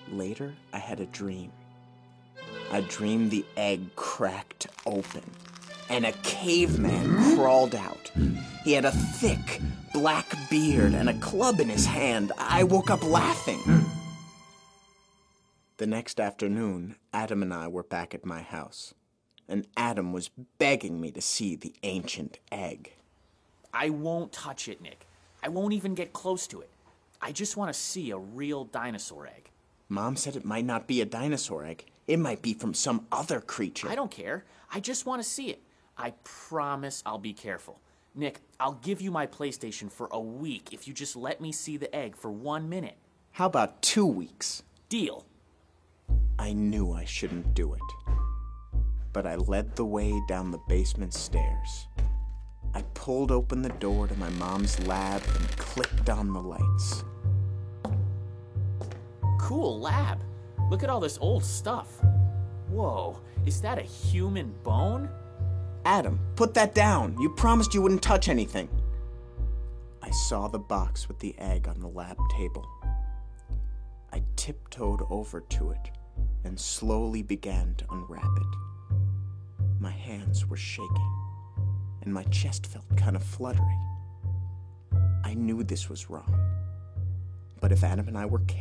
Later, I had a dream. I dreamed the egg cracked open, and a caveman crawled out. He had a thick, black beard and a club in his hand. I woke up laughing. The next afternoon, Adam and I were back at my house, and Adam was begging me to see the ancient egg. I won't touch it, Nick. I won't even get close to it. I just want to see a real dinosaur egg. Mom said it might not be a dinosaur egg. It might be from some other creature. I don't care. I just want to see it. I promise I'll be careful. Nick, I'll give you my PlayStation for a week if you just let me see the egg for 1 minute. How about 2 weeks? Deal. I knew I shouldn't do it, but I led the way down the basement stairs. I pulled open the door to my mom's lab and clicked on the lights. Cool lab. Look at all this old stuff. Whoa, is that a human bone? Adam, put that down. You promised you wouldn't touch anything. I saw the box with the egg on the lab table. I tiptoed over to it and slowly began to unwrap it. My hands were shaking, and my chest felt kind of fluttery. I knew this was wrong, but if Adam and I were